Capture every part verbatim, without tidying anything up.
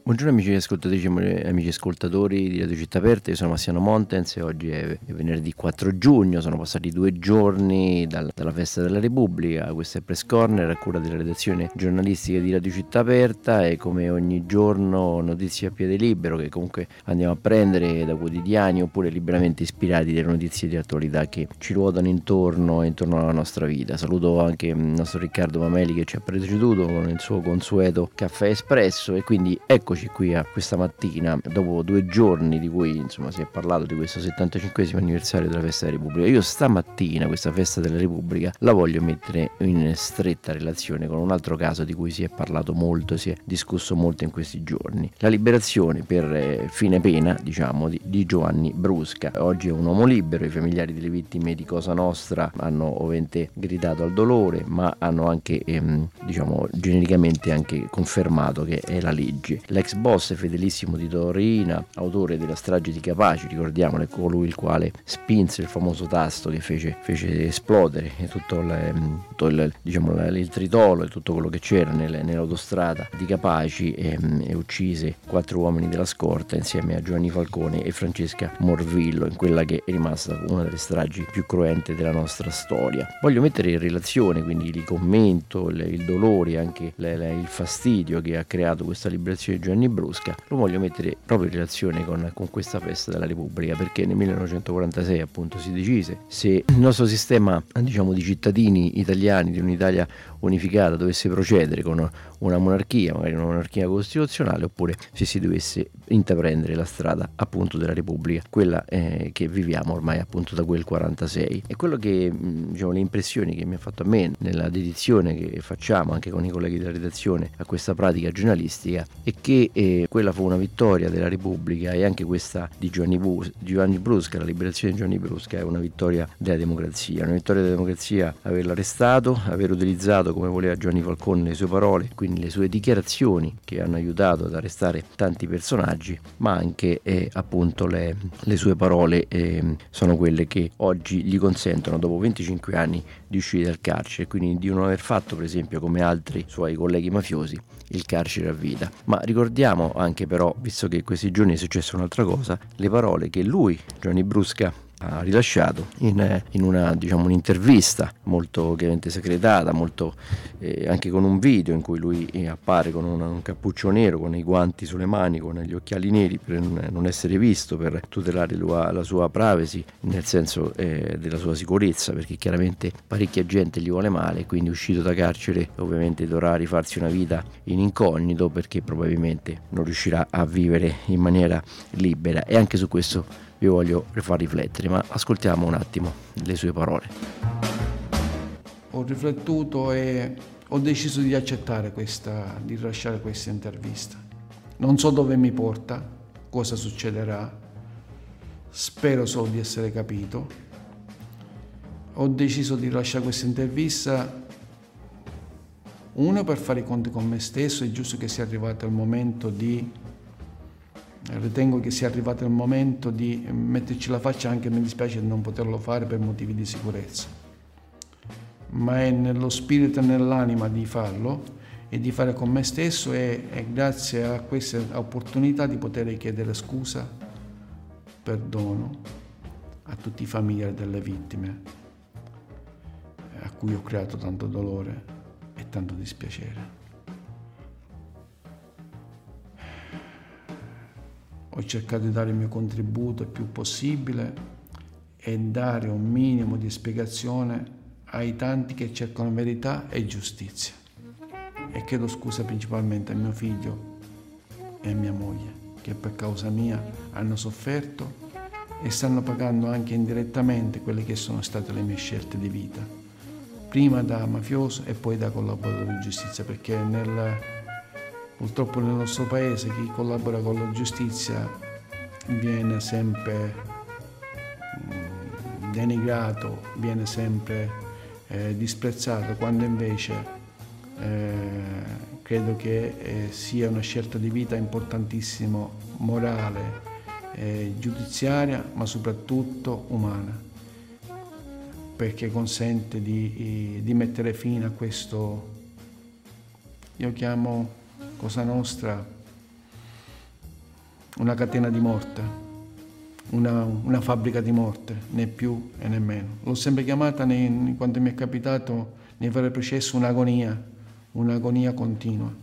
Buongiorno amici ascoltatrici e amici ascoltatori di Radio Città Aperta, io sono Massimiliano Montens e oggi è venerdì quattro giugno, sono passati due giorni dal, dalla festa della Repubblica. Questo è Press Corner a cura della redazione giornalistica di Radio Città Aperta e come ogni giorno notizie a piede libero che comunque andiamo a prendere da quotidiani oppure liberamente ispirati dalle notizie di attualità che ci ruotano intorno intorno alla nostra vita. Saluto anche il nostro Riccardo Mameli che ci ha preceduto con il suo consueto caffè espresso e quindi eccoci qui a questa mattina dopo due giorni di cui insomma si è parlato di questo settantacinquesimo anniversario della festa della Repubblica. Io stamattina questa festa della Repubblica la voglio mettere in stretta relazione con un altro caso di cui si è parlato molto, si è discusso molto in questi giorni: la liberazione per eh, fine pena, diciamo, di, di Giovanni Brusca. Oggi è un uomo libero, i familiari delle vittime di Cosa Nostra hanno ovviamente gridato al dolore, ma hanno anche ehm, diciamo genericamente anche confermato che è la legge. L'ex boss fedelissimo di Torina, autore della strage di Capaci, ricordiamolo, è colui il quale spinse il famoso tasto che fece, fece esplodere tutto, il, tutto il, diciamo, il tritolo e tutto quello che c'era nelle, nell'autostrada di Capaci e, e uccise quattro uomini della scorta insieme a Giovanni Falcone e Francesca Morvillo in quella che è rimasta una delle stragi più cruente della nostra storia. Voglio mettere in relazione quindi il commento, il, il dolore e anche le, le, il fastidio che ha creato questa liberazione di Giovanni Brusca, lo voglio mettere proprio in relazione con, con questa festa della Repubblica, perché nel millenovecentoquarantasei appunto si decise se il nostro sistema, diciamo, di cittadini italiani di un'Italia unificata dovesse procedere con una monarchia, magari una monarchia costituzionale, oppure se si dovesse intraprendere la strada appunto della Repubblica, quella eh, che viviamo ormai appunto da quel quarantasei. E quello che, diciamo, le impressioni che mi ha fatto a me nella dedizione che facciamo anche con i colleghi della redazione a questa pratica giornalistica è che eh, quella fu una vittoria della Repubblica e anche questa di Giovanni, Bus- Giovanni Brusca, la liberazione di Giovanni Brusca è una vittoria della democrazia, una vittoria della democrazia averlo arrestato, aver utilizzato come voleva Giovanni Falcone le sue parole, quindi le sue dichiarazioni che hanno aiutato ad arrestare tanti personaggi, ma anche eh, appunto le, le sue parole eh, sono quelle che oggi gli consentono dopo venticinque anni di uscire dal carcere, quindi di non aver fatto per esempio come altri suoi colleghi mafiosi il carcere a vita. Ma ricordiamo anche però, visto che questi giorni è successa un'altra cosa, le parole che lui, Giovanni Brusca, ha rilasciato in, in una, diciamo, un'intervista molto ovviamente segretata, molto eh, anche con un video in cui lui eh, appare con una, un cappuccio nero, con i guanti sulle mani, con gli occhiali neri per non essere visto, per tutelare la, la sua privacy, nel senso eh, della sua sicurezza, perché chiaramente parecchia gente gli vuole male, quindi uscito da carcere ovviamente dovrà rifarsi una vita in incognito perché probabilmente non riuscirà a vivere in maniera libera. E anche su questo vi voglio far riflettere, ma ascoltiamo un attimo le sue parole. Ho riflettuto e ho deciso di accettare questa, di rilasciare questa intervista. Non so dove mi porta, cosa succederà, spero solo di essere capito. Ho deciso di rilasciare questa intervista, uno, per fare i conti con me stesso. È giusto che sia arrivato il momento di Ritengo che sia arrivato il momento di metterci la faccia, anche mi dispiace di non poterlo fare per motivi di sicurezza, ma è nello spirito e nell'anima di farlo e di fare con me stesso e, e grazie a questa opportunità di poter chiedere scusa, perdono a tutti i familiari delle vittime a cui ho creato tanto dolore e tanto dispiacere. Ho cercato di dare il mio contributo il più possibile e dare un minimo di spiegazione ai tanti che cercano verità e giustizia. E chiedo scusa principalmente a mio figlio e a mia moglie, che per causa mia hanno sofferto e stanno pagando anche indirettamente quelle che sono state le mie scelte di vita, prima da mafioso e poi da collaboratore di giustizia, perché nel Purtroppo nel nostro paese chi collabora con la giustizia viene sempre denigrato, viene sempre eh, disprezzato, quando invece eh, credo che eh, sia una scelta di vita importantissima, morale, eh, giudiziaria, ma soprattutto umana, perché consente di, di mettere fine a questo, io chiamo Cosa Nostra, una catena di morte, una, una fabbrica di morte, né più e né meno. L'ho sempre chiamata, nei, quando mi è capitato, nei vari processi, un'agonia, un'agonia continua.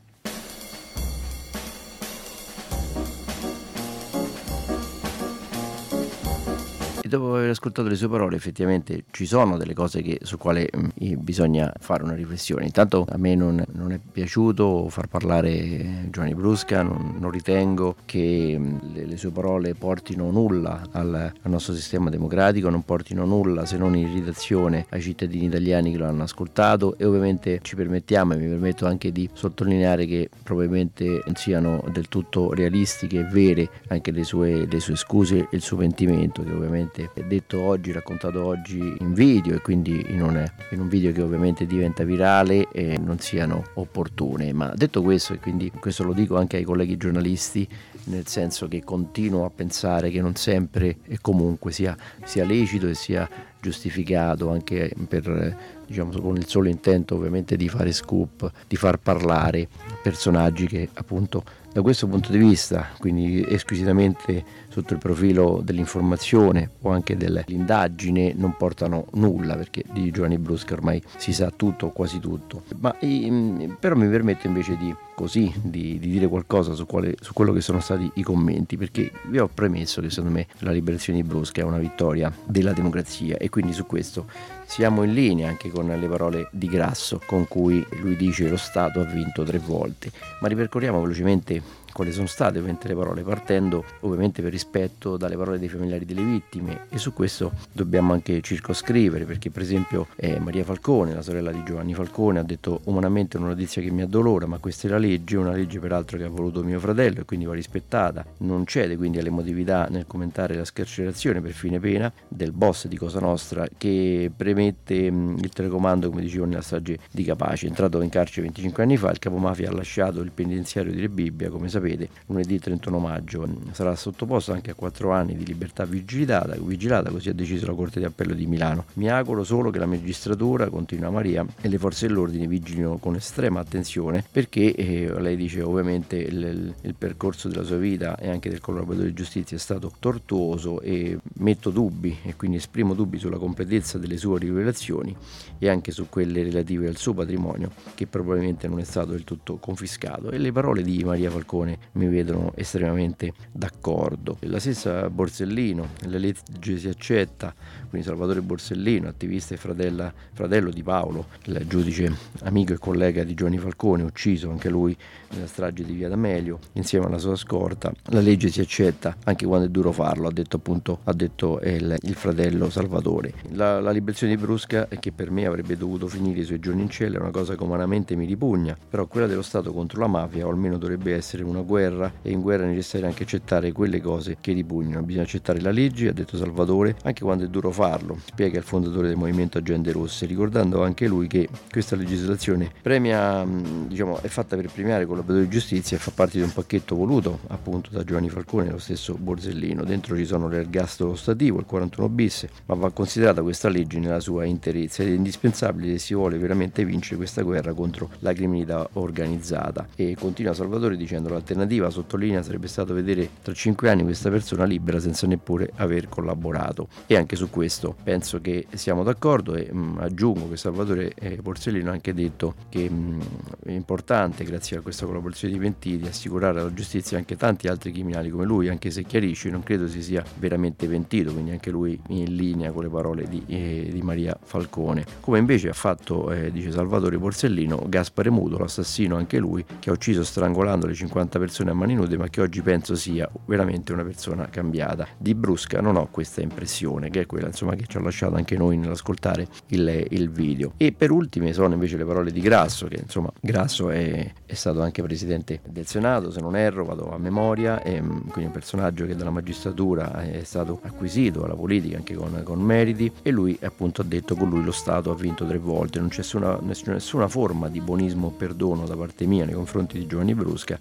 Dopo aver ascoltato le sue parole, effettivamente ci sono delle cose che, su quali mh, bisogna fare una riflessione. Intanto a me non, non è piaciuto far parlare Giovanni Brusca, non, non ritengo che mh, le, le sue parole portino nulla al, al nostro sistema democratico, non portino nulla se non irritazione ai cittadini italiani che lo hanno ascoltato, e ovviamente ci permettiamo, e mi permetto anche di sottolineare che probabilmente siano del tutto realistiche e vere anche le sue, le sue scuse e il suo pentimento, che ovviamente è detto oggi, raccontato oggi in video, e quindi in un, in un video che ovviamente diventa virale, e non siano opportune. Ma detto questo, e quindi questo lo dico anche ai colleghi giornalisti, nel senso che continuo a pensare che non sempre e comunque sia, sia lecito e sia giustificato, anche per, diciamo, con il solo intento ovviamente di fare scoop, di far parlare personaggi che appunto da questo punto di vista, quindi esclusivamente sotto il profilo dell'informazione o anche dell'indagine, non portano nulla, perché di Giovanni Brusca ormai si sa tutto o quasi tutto. Ma ehm, però mi permetto invece di così di, di dire qualcosa su, quale, su quello che sono stati i commenti, perché vi ho premesso che secondo me la liberazione di Brusca è una vittoria della democrazia, e quindi su questo siamo in linea anche con le parole di Grasso, con cui lui dice lo Stato ha vinto tre volte. Ma ripercorriamo velocemente quali sono state ovviamente le parole, partendo ovviamente per rispetto dalle parole dei familiari delle vittime, e su questo dobbiamo anche circoscrivere, perché per esempio eh, Maria Falcone, la sorella di Giovanni Falcone, ha detto: umanamente è una notizia che mi addolora, ma questa è la legge, una legge peraltro che ha voluto mio fratello e quindi va rispettata, non cede quindi all'emotività nel commentare la scarcerazione per fine pena del boss di Cosa Nostra, che premette mh, il telecomando, come dicevo nella strage di Capaci. Entrato in carcere venticinque anni fa, il capomafia ha lasciato il penitenziario di Rebibbia, come sapete, lunedì trentuno maggio. Sarà sottoposto anche a quattro anni di libertà vigilata, vigilata, così ha deciso la Corte di Appello di Milano. Mi auguro solo che la magistratura, continua Maria, e le forze dell'ordine vigilino con estrema attenzione, perché eh, lei dice ovviamente il, il percorso della sua vita e anche del collaboratore di giustizia è stato tortuoso, e metto dubbi, e quindi esprimo dubbi sulla completezza delle sue rivelazioni e anche su quelle relative al suo patrimonio, che probabilmente non è stato del tutto confiscato. E le parole di Maria Falcone mi vedono estremamente d'accordo. La stessa Borsellino, la legge si accetta, quindi Salvatore Borsellino, attivista e fratella, fratello di Paolo, il giudice amico e collega di Giovanni Falcone, ucciso anche lui nella strage di Via D'Amelio insieme alla sua scorta. La legge si accetta anche quando è duro farlo, ha detto appunto ha detto il, il fratello Salvatore. La, la liberazione di Brusca, che per me avrebbe dovuto finire i suoi giorni in cella, è una cosa che umanamente mi ripugna, però quella dello Stato contro la mafia, o almeno dovrebbe essere una guerra, e in guerra è necessario anche accettare quelle cose che ripugnano. Bisogna accettare la legge, ha detto Salvatore, anche quando è duro farlo, spiega il fondatore del movimento Agende Rosse, ricordando anche lui che questa legislazione premia, diciamo, è fatta per premiare collaboratori di giustizia e fa parte di un pacchetto voluto appunto da Giovanni Falcone e lo stesso Borsellino. Dentro ci sono l'ergastolo stativo, il quarantuno bis, ma va considerata questa legge nella sua interezza ed è indispensabile se si vuole veramente vincere questa guerra contro la criminalità organizzata. E continua Salvatore dicendo: l'alternativa, sottolinea, sarebbe stato vedere tra cinque anni questa persona libera senza neppure aver collaborato. E anche su questo penso che siamo d'accordo, e mh, aggiungo che Salvatore e Borsellino hanno anche detto che mh, è importante, grazie a questa collaborazione di pentiti, assicurare alla giustizia anche tanti altri criminali come lui, anche se chiarisce non credo si sia veramente pentito, quindi anche lui in linea con le parole di, eh, di Maria Falcone. Come invece ha fatto, eh, dice Salvatore Borsellino, Gaspare Muto, l'assassino anche lui, che ha ucciso strangolando le cinquanta persone a mani nude, ma che oggi penso sia veramente una persona cambiata. Di Brusca non ho questa impressione, che è quella insomma che ci ha lasciato anche noi nell'ascoltare il, il video. E per ultime sono invece le parole di Grasso, che insomma Grasso è, è stato anche presidente del Senato, se non erro, vado a memoria, e quindi un personaggio che dalla magistratura è stato acquisito alla politica anche con, con meriti, e lui appunto ha detto: con lui lo Stato ha vinto tre volte, non c'è nessuna, nessuna forma di buonismo o perdono da parte mia nei confronti di Giovanni Brusca. Oltre a tutto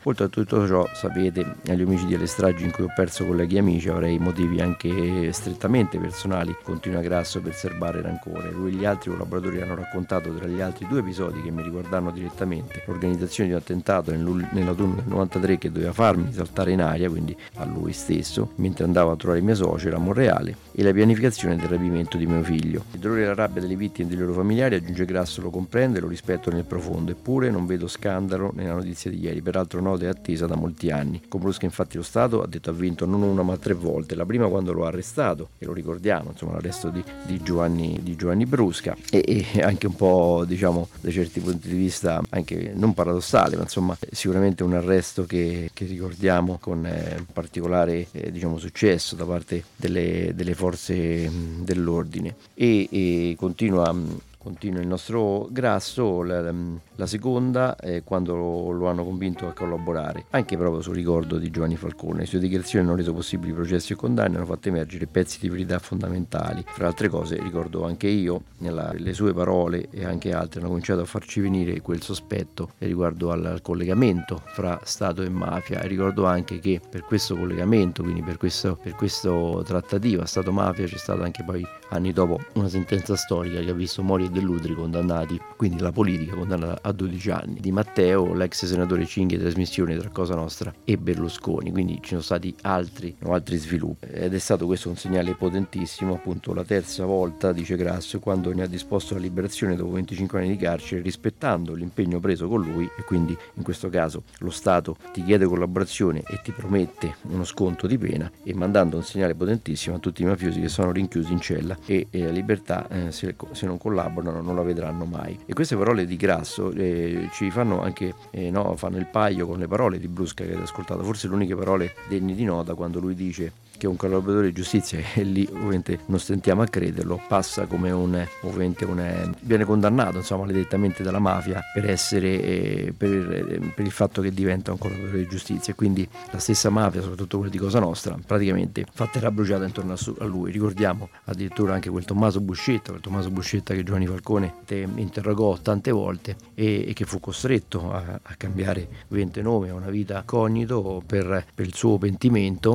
tutto ciò, sapete, agli omicidi e alle stragi in cui ho perso colleghi e amici avrei motivi anche strettamente personali, continua Grasso per serbare rancore. Lui e gli altri collaboratori hanno raccontato, tra gli altri due episodi che mi riguardano direttamente, l'organizzazione di un attentato nell'autunno del novantatré che doveva farmi saltare in aria, quindi a lui stesso, mentre andavo a trovare mia suocera a Monreale, e la pianificazione del rapimento di mio figlio. Il dolore e la rabbia delle vittime e dei loro familiari, aggiunge Grasso, lo comprendo e lo rispetto nel profondo, eppure non vedo scandalo nella notizia di ieri, peraltro nota e attesa da molti anni. Con Brusca infatti lo Stato, ha detto, ha vinto non una ma tre volte, la prima quando lo ha arrestato, e lo ricordiamo, insomma, l'arresto di, di, Giovanni, di Giovanni Brusca, e, e anche un po', diciamo, da certi punti di vista anche non paradossale, ma insomma sicuramente un arresto che, che ricordiamo con eh, particolare eh, diciamo successo da parte delle, delle forze mh, dell'ordine. E, e continua Continua il nostro Grasso, la, la seconda è quando lo, lo hanno convinto a collaborare, anche proprio sul ricordo di Giovanni Falcone. Le sue dichiarazioni hanno reso possibili processi e condanne, hanno fatto emergere pezzi di verità fondamentali. Fra altre cose, ricordo anche io, nella, le sue parole e anche altre hanno cominciato a farci venire quel sospetto riguardo al, al collegamento fra Stato e mafia. E ricordo anche che per questo collegamento, quindi per questo, per questo trattativa Stato-mafia, c'è stata anche poi anni dopo una sentenza storica che ha visto Mori e Dell'Utri condannati, quindi la politica condannata a dodici anni, Di Matteo, l'ex senatore Cinghia, trasmissione tra Cosa Nostra e Berlusconi, quindi ci sono stati altri, no, altri sviluppi, ed è stato questo un segnale potentissimo, appunto la terza volta, dice Grasso, quando ne ha disposto la liberazione dopo venticinque anni di carcere, rispettando l'impegno preso con lui, e quindi in questo caso lo Stato ti chiede collaborazione e ti promette uno sconto di pena, e mandando un segnale potentissimo a tutti i mafiosi che sono rinchiusi in cella, e, e la libertà eh, se, se non collaborano non la vedranno mai. E queste parole di Grasso eh, ci fanno anche eh, no, fanno il paio con le parole di Brusca che avete ascoltato, forse le uniche parole degne di nota, quando lui dice che un collaboratore di giustizia, e lì ovviamente non stentiamo a crederlo, passa come un ovviamente un viene condannato, insomma, maledettamente dalla mafia per essere eh, per, per il fatto che diventa un collaboratore di giustizia, e quindi la stessa mafia, soprattutto quella di Cosa Nostra, praticamente fa terra bruciata intorno a, su, a lui. Ricordiamo addirittura anche quel Tommaso Buscetta, quel Tommaso Buscetta che Giovanni Falcone te, interrogò tante volte e, e che fu costretto a, a cambiare ovviamente nome, a una vita cognito per, per il suo pentimento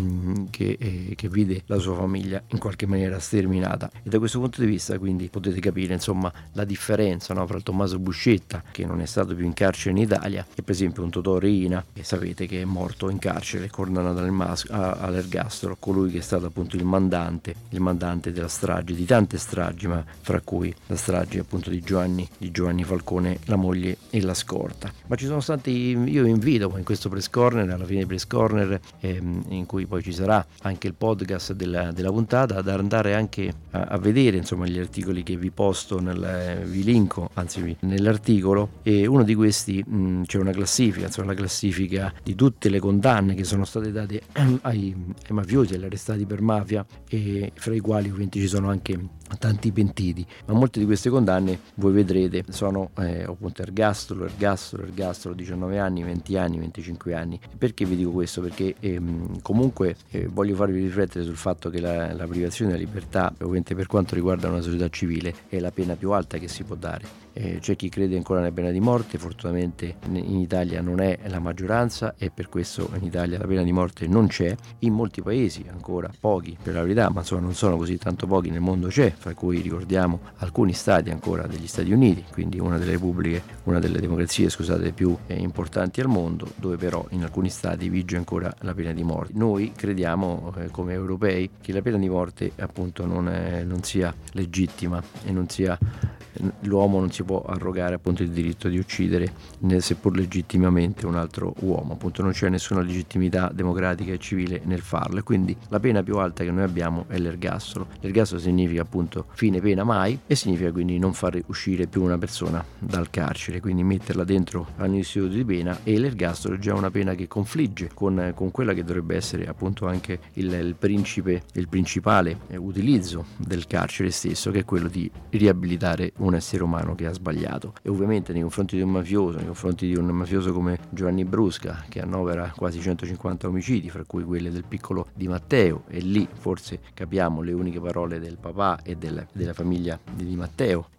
che, eh, che vide la sua famiglia in qualche maniera sterminata. E da questo punto di vista quindi potete capire, insomma, la differenza, no, fra il Tommaso Buscetta, che non è stato più in carcere in Italia, e per esempio un Totò Riina, che sapete che è morto in carcere, condannato all'ergastolo, colui che è stato appunto il mandante il mandante della strage, di tante stragi, ma fra cui la strage appunto di Giovanni di Giovanni Falcone, la moglie e la scorta. Ma ci sono stati, io vi invito in questo press corner, alla fine del press corner, ehm, in cui poi ci sarà anche il podcast della, della puntata, ad andare anche a, a vedere, insomma, gli articoli che vi posto nel, vi linko anzi nell'articolo, e uno di questi mh, c'è una classifica, insomma la classifica di tutte le condanne che sono state date ai, ai mafiosi, agli arrestati per mafia, e fra i quali ovviamente ci sono anche tanti pentiti, ma molte di queste condanne voi vedrete sono eh, appunto ergastolo, ergastolo, ergastolo, diciannove anni, venti anni, venticinque anni. Perché vi dico questo? Perché ehm, comunque eh, voglio farvi riflettere sul fatto che la, la privazione della libertà, ovviamente per quanto riguarda una società civile, è la pena più alta che si può dare. Eh, c'è chi crede ancora nella pena di morte, fortunatamente in Italia non è la maggioranza, e per questo in Italia la pena di morte non c'è. In molti paesi ancora, pochi per la verità, ma insomma non sono così tanto pochi, nel mondo c'è, fra cui ricordiamo alcuni stati ancora degli Stati Uniti, quindi una delle repubbliche, una delle democrazie, scusate, più eh, importanti al mondo, dove però in alcuni stati vige ancora la pena di morte. Noi crediamo eh, come europei che la pena di morte appunto non, è, non sia legittima, e non sia l'uomo non si può arrogare appunto il diritto di uccidere, seppur legittimamente, un altro uomo, appunto non c'è nessuna legittimità democratica e civile nel farlo, e quindi la pena più alta che noi abbiamo è l'ergastolo. L'ergastolo significa appunto fine pena mai, e significa quindi non far uscire più una persona dal carcere, quindi metterla dentro all'istituto di pena, e l'ergastolo è già una pena che confligge con, con quella che dovrebbe essere appunto anche il, il principe il principale utilizzo del carcere stesso, che è quello di riabilitare un essere umano che ha sbagliato. E ovviamente nei confronti di un mafioso, nei confronti di un mafioso come Giovanni Brusca, che annovera quasi centocinquanta omicidi, fra cui quelle del piccolo Di Matteo, e lì forse capiamo le uniche parole del papà e del, della famiglia di Di Matteo,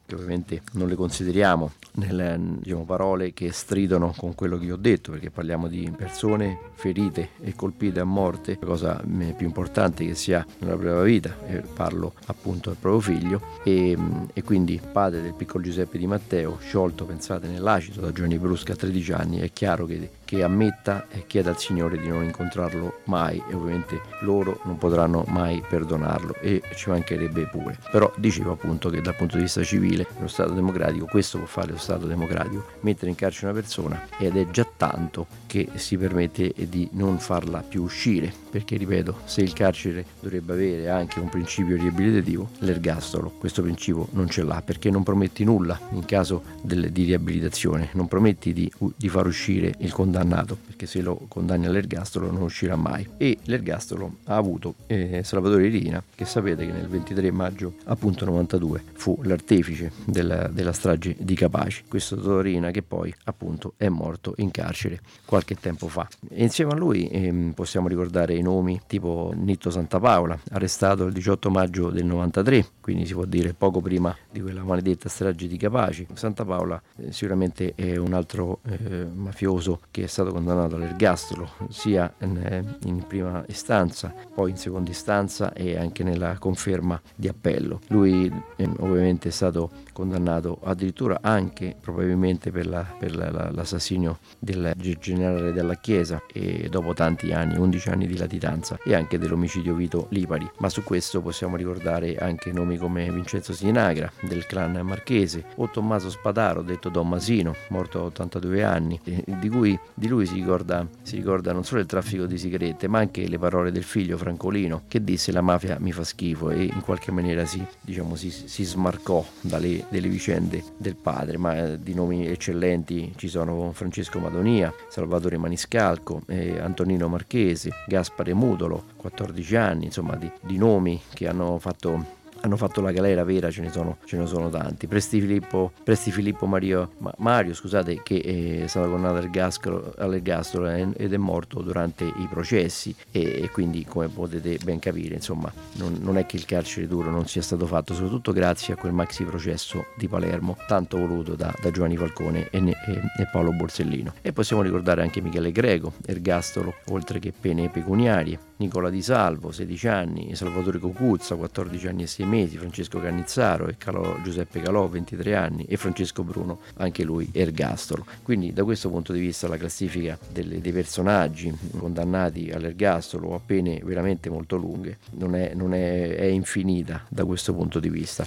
che ovviamente non le consideriamo nelle, diciamo, parole che stridono con quello che io ho detto, perché parliamo di persone ferite e colpite a morte, la cosa più importante che si ha nella propria vita, e parlo appunto del proprio figlio, e, e quindi padre del piccolo Giuseppe Di Matteo, sciolto, pensate, nell'acido da Giovanni Brusca a tredici anni. È chiaro che, che ammetta e chieda al Signore di non incontrarlo mai, e ovviamente loro non potranno mai perdonarlo, e ci mancherebbe pure. Però dicevo appunto che dal punto di vista civile, nello Stato democratico, questo può fare lo Stato democratico, mettere in carcere una persona, ed è già tanto che si permette di non farla più uscire, perché ripeto, se il carcere dovrebbe avere anche un principio riabilitativo, l'ergastolo questo principio non ce l'ha, perché non prometti nulla in caso del, di riabilitazione, non prometti di, di far uscire il condannato, perché se lo condanni all'ergastolo non uscirà mai. E l'ergastolo ha avuto eh, Salvatore Riina, che sapete che nel ventitré maggio appunto novantadue fu l'artefice della, della strage di Capaci, questo Riina che poi appunto è morto in carcere qualche tempo fa. E insieme a lui eh, possiamo ricordare i nomi tipo Nitto Santapaola, arrestato il diciotto maggio del novantatré, quindi si può dire poco prima di quella maledetta strage di Capaci. Santapaola eh, sicuramente è un altro eh, mafioso che è stato condannato all'ergastolo sia in, in prima istanza, poi in seconda istanza e anche nella conferma di appello. Lui eh, ovviamente è stato condannato addirittura anche probabilmente per, la, per la, la, l'assassinio del generale della Chiesa, e dopo tanti anni, undici anni di latitanza, e anche dell'omicidio Vito Lipari. Ma su questo possiamo ricordare anche nomi come Vincenzo Sinagra del clan marchese, o Tommaso Spadaro detto Don Masino, morto a ottantadue anni, eh, di cui di lui si ricorda, si ricorda non solo il traffico di sigarette, ma anche le parole del figlio Francolino, che disse: la mafia mi fa schifo, e in qualche maniera si, diciamo, si, si smarcò dalle delle vicende del padre. Ma eh, di nomi eccellenti ci sono Francesco Madonia, Salvatore Maniscalco, eh, Antonino Marchese, Gaspare Mudolo, quattordici anni, insomma di, di nomi che hanno fatto hanno fatto la galera vera, ce ne sono, ce ne sono tanti. Presti Filippo, Presti Filippo Mario, Mario scusate, che è stato condannato all'ergastolo, all'ergastolo ed è morto durante i processi, e, e quindi, come potete ben capire, insomma, non, non è che il carcere duro non sia stato fatto, soprattutto grazie a quel maxi processo di Palermo, tanto voluto da, da Giovanni Falcone e, e, e Paolo Borsellino. E possiamo ricordare anche Michele Greco, ergastolo oltre che pene pecuniarie, Nicola Di Salvo, sedici anni, Salvatore Cocuzza, quattordici anni e sei mesi, Francesco Cannizzaro e Calò, Giuseppe Calò, ventitré anni, e Francesco Bruno, anche lui ergastolo. Quindi da questo punto di vista la classifica delle, dei personaggi condannati all'ergastolo a pene veramente molto lunghe non è, non è, è infinita da questo punto di vista.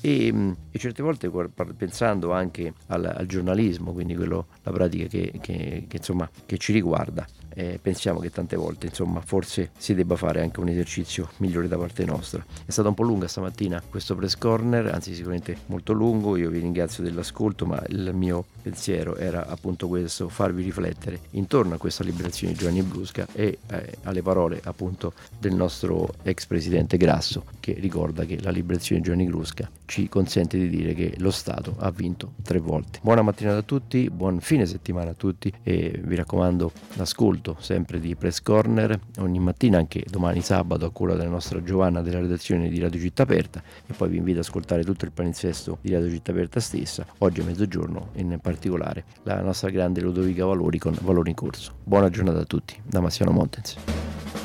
E, e certe volte, pensando anche al, al giornalismo, quindi quello, la pratica che, che, che, insomma, che ci riguarda, Eh, pensiamo che tante volte, insomma, forse si debba fare anche un esercizio migliore da parte nostra. È stata un po' lunga stamattina questo press corner, anzi sicuramente molto lungo. Io vi ringrazio dell'ascolto, ma il mio pensiero era appunto questo: farvi riflettere intorno a questa liberazione di Giovanni Brusca e eh, alle parole appunto del nostro ex presidente Grasso, che ricorda che la liberazione di Giovanni Brusca ci consente di dire che lo Stato ha vinto tre volte. Buona mattinata a tutti, buon fine settimana a tutti, e vi raccomando l'ascolto sempre di Press Corner ogni mattina, anche domani sabato, a cura della nostra Giovanna della redazione di Radio Città Aperta, e poi vi invito ad ascoltare tutto il palinsesto di Radio Città Aperta stessa, oggi a mezzogiorno, in particolare la nostra grande Ludovica Valori con Valori in Corso. Buona giornata a tutti da Massiano Montens.